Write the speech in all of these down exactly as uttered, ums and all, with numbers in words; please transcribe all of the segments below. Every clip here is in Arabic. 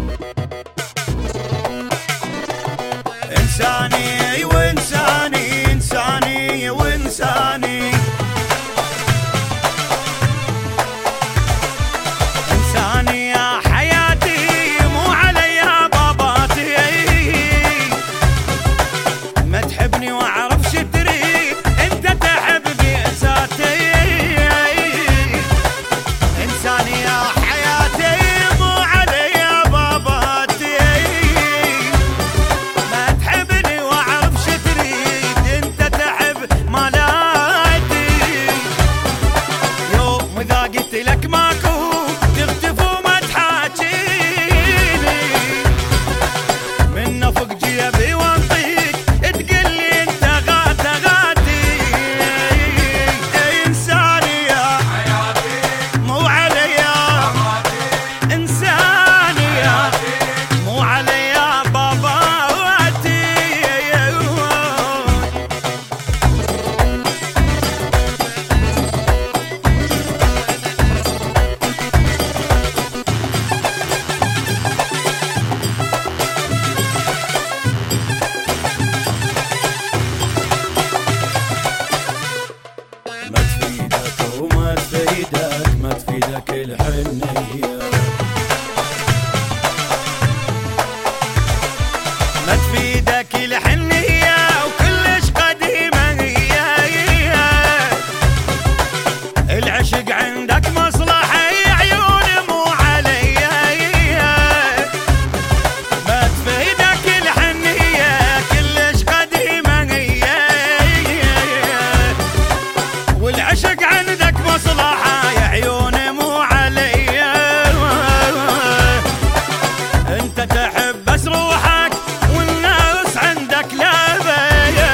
إنساني وإنساني إنساني وإنساني إنساني يا حياتي مو علي باباتي. ما تحبني وأعرف شو تريد أنت تحب بذاتي. إنساني يا حياتي مو علي باباتي. ما تحبني وأعرف شو تريد أنت تحب مالاتي. يوم إذا قلت لك ماكو تختف وما تحاكيني. من فوق جيبي وانطيك تقلي انت غات غاتي. انساني يا حياتي مو عليا انساني يا مو عليا باباتي. ما تفيدك وما تفيدك ما تفيدك الحنية. ما تفيدك الحنية وكلش قديمة هي. العشق عندك مصلحة يا عيوني مو عليا. ما تفيدك الحنية كلش قديمة هي. والعشق عندك مصلحة يا عيوني مو عليا. انت تحب بس روحك والناس عندك لابا.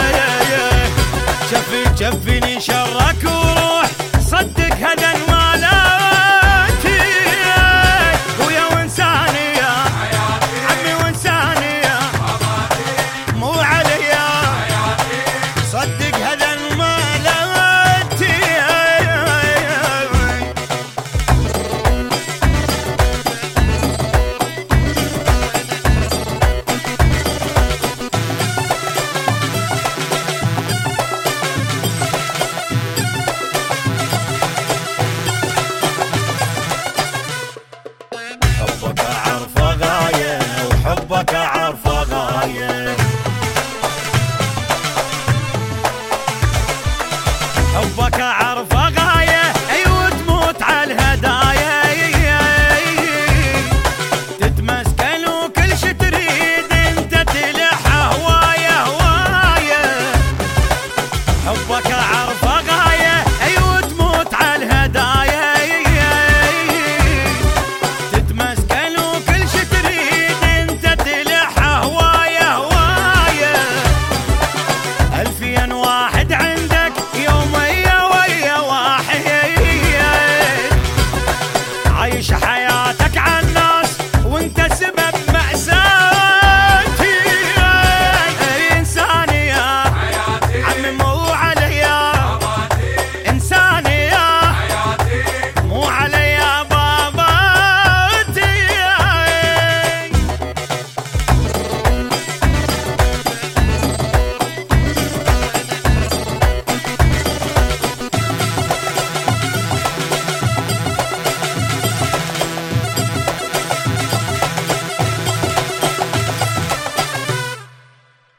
شفي شفيني شرك وروح صدق هذا المالاتي. ويا وانساني يا عمي وانساني يا مو عليا صدق هذا المالاتي. حبك